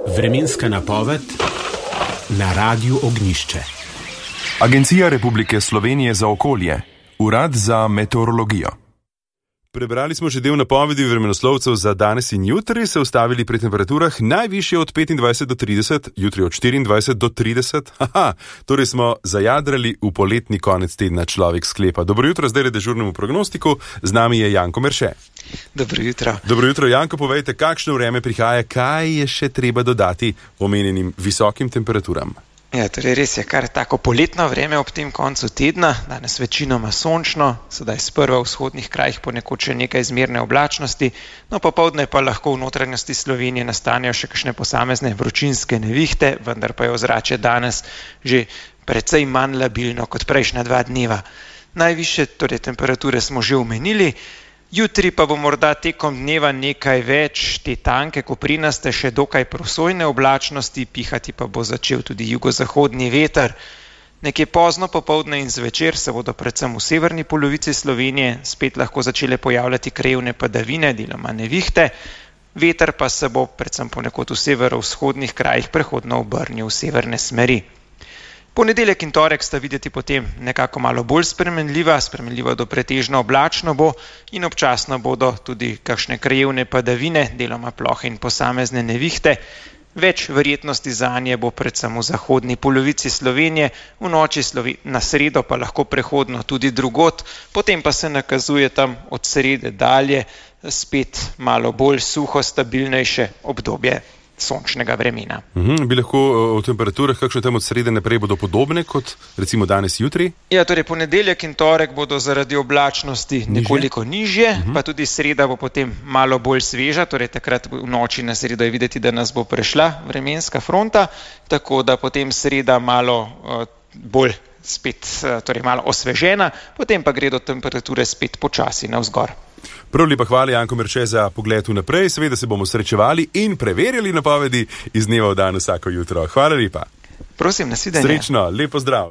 Vremenska napoved na Radiu Ognjišče. Agencija Republike Slovenije za okolje, Urad za meteorologijo. Prebrali smo že del napovedi vremenoslovcev za danes in jutri, se ustavili pri temperaturah najvišje od 25 do 30, jutri od 24 do 30. Torej smo zajadrali v poletni konec tedna, človek sklepa. Dobro jutro, zdaj le dežurnemu prognostiku, z nami je Janko Merše. Dobro jutro. Dobro jutro, Janko, povejte, kakšno vreme prihaja, kaj je še treba dodati omenjenim visokim temperaturam? Ja, torej res je kar tako poletno vreme ob tem koncu tedna, danes večinoma sončno, sedaj sprva v vzhodnih krajih ponekod še nekaj zmerne oblačnosti, no popoldne pa lahko v notranjosti Slovenije nastanejo še kakšne posamezne vročinske nevihte, vendar pa je ozračje danes že precej manj labilno kot prejšnja 2 dneva. Najvišje torej temperature smo že omenili. Jutri pa bo morda tekom dneva nekaj več te tanke, koprinaste, še dokaj prosojne oblačnosti, pihati pa bo začel tudi jugozahodni veter. Nekje pozno popoldne in zvečer se bodo predvsem v severni polovici Slovenije spet lahko začele pojavljati krajevne padavine, deloma nevihte. Veter pa se bo predvsem ponekod v severovzhodnih krajih prehodno obrnil v severne smeri. Ponedeljek in torek sta videti potem nekako malo bolj spremenljiva do pretežno oblačno bo in občasno bodo tudi kakšne krajevne padavine, deloma plohe in posamezne nevihte. Več verjetnosti zanje bo predvsem v zahodni polovici Slovenije, v noči na sredo pa lahko prehodno tudi drugod, potem pa se nakazuje tam od srede dalje spet malo bolj suho, stabilnejše obdobje sončnega vremena. Bi lahko o temperaturah, kakšne tam od srede naprej bodo podobne kot recimo danes jutri? Ja, torej ponedeljek in torek bodo zaradi oblačnosti nekoliko nižje, pa tudi sreda bo potem malo bolj sveža, torej takrat v noči na sredo je videti, da nas bo prešla vremenska fronta, tako da potem sreda malo bolj spet, torej malo osvežena, potem pa gredo temperature spet počasi navzgor. Prav lepa hvala, Janko Merše, za pogled vnaprej. Seveda se bomo srečevali in preverjali napovedi iz dneva v dan vsako jutro. Hvala lepa. Prosim, nasvidenje. Srečno, lep pozdrav.